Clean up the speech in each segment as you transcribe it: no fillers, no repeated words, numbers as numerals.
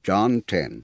John 10.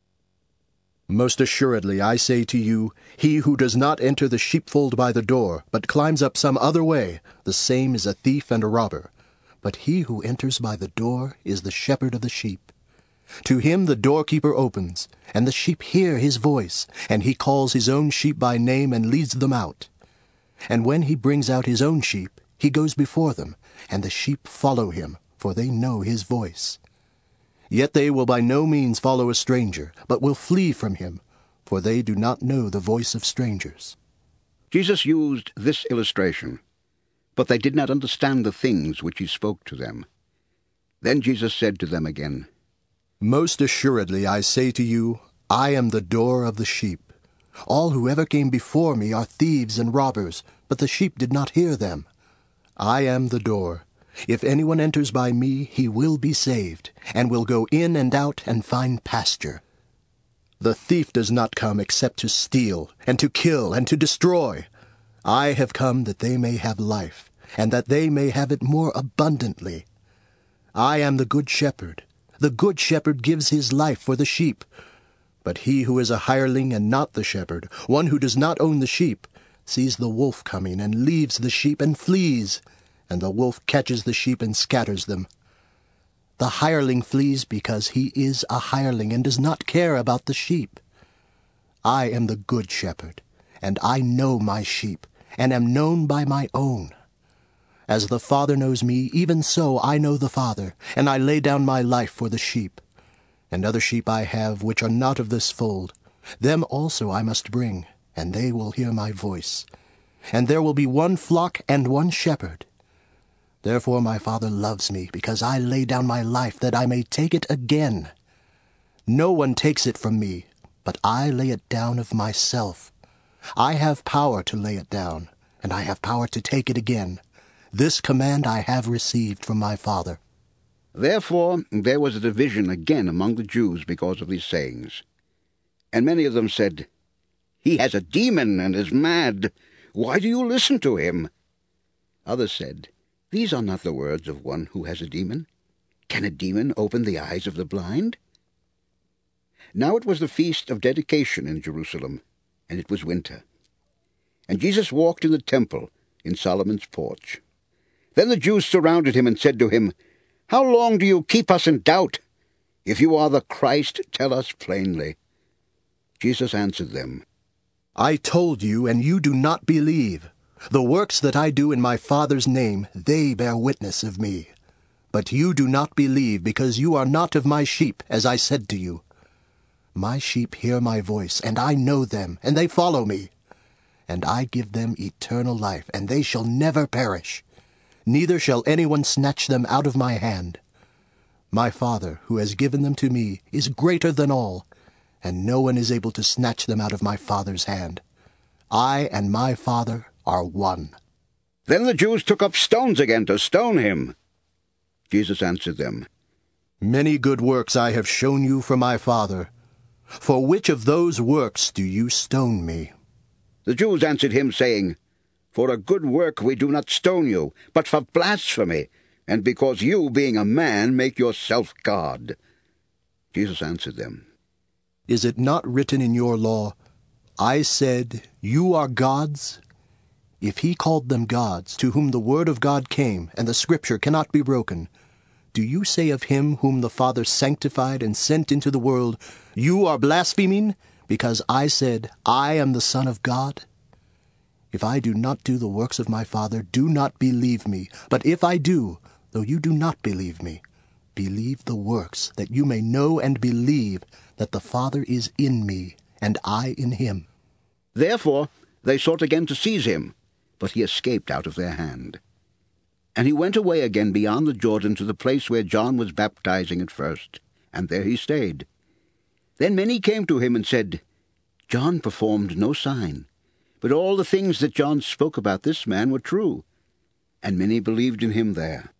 Most assuredly I say to you, he who does not enter the sheepfold by the door, but climbs up some other way, the same is a thief and a robber. But he who enters by the door is the shepherd of the sheep. To him the doorkeeper opens, and the sheep hear his voice, and he calls his own sheep by name and leads them out. And when he brings out his own sheep, he goes before them, and the sheep follow him, for they know his voice. Yet they will by no means follow a stranger, but will flee from him, for they do not know the voice of strangers. Jesus used this illustration, but they did not understand the things which he spoke to them. Then Jesus said to them again, Most assuredly I say to you, I am the door of the sheep. All who ever came before me are thieves and robbers, but the sheep did not hear them. I am the door. If anyone enters by me, he will be saved, and will go in and out and find pasture. The thief does not come except to steal, and to kill, and to destroy. I have come that they may have life, and that they may have it more abundantly. I am the good shepherd. The good shepherd gives his life for the sheep. But he who is a hireling and not the shepherd, one who does not own the sheep, sees the wolf coming and leaves the sheep and flees. And the wolf catches the sheep and scatters them. The hireling flees because he is a hireling and does not care about the sheep. I am the good shepherd, and I know my sheep, and am known by my own. As the Father knows me, even so I know the Father, and I lay down my life for the sheep. And other sheep I have which are not of this fold. Them also I must bring, and they will hear my voice. And there will be one flock and one shepherd. Therefore my Father loves me, because I lay down my life that I may take it again. No one takes it from me, but I lay it down of myself. I have power to lay it down, and I have power to take it again. This command I have received from my Father. Therefore there was a division again among the Jews because of these sayings. And many of them said, He has a demon and is mad. Why do you listen to him? Others said, These are not the words of one who has a demon. Can a demon open the eyes of the blind? Now it was the feast of dedication in Jerusalem, and it was winter. And Jesus walked in the temple in Solomon's porch. Then the Jews surrounded him and said to him, How long do you keep us in doubt? If you are the Christ, tell us plainly. Jesus answered them, I told you, and you do not believe. The works that I do in my Father's name, they bear witness of me. But you do not believe, because you are not of my sheep, as I said to you. My sheep hear my voice, and I know them, and they follow me. And I give them eternal life, and they shall never perish. Neither shall anyone snatch them out of my hand. My Father, who has given them to me, is greater than all, and no one is able to snatch them out of my Father's hand. I and my Father are one. Then the Jews took up stones again to stone him. Jesus answered them, Many good works I have shown you from my Father. For which of those works do you stone me? The Jews answered him, saying, For a good work we do not stone you, but for blasphemy, and because you, being a man, make yourself God. Jesus answered them, Is it not written in your law, I said, You are gods? If he called them gods, to whom the word of God came, and the scripture cannot be broken, do you say of him whom the Father sanctified and sent into the world, You are blaspheming, because I said, I am the Son of God? If I do not do the works of my Father, do not believe me. But if I do, though you do not believe me, believe the works, that you may know and believe that the Father is in me, and I in him. Therefore they sought again to seize him, but he escaped out of their hand. And he went away again beyond the Jordan to the place where John was baptizing at first, and there he stayed. Then many came to him and said, John performed no sign, but all the things that John spoke about this man were true. And many believed in him there.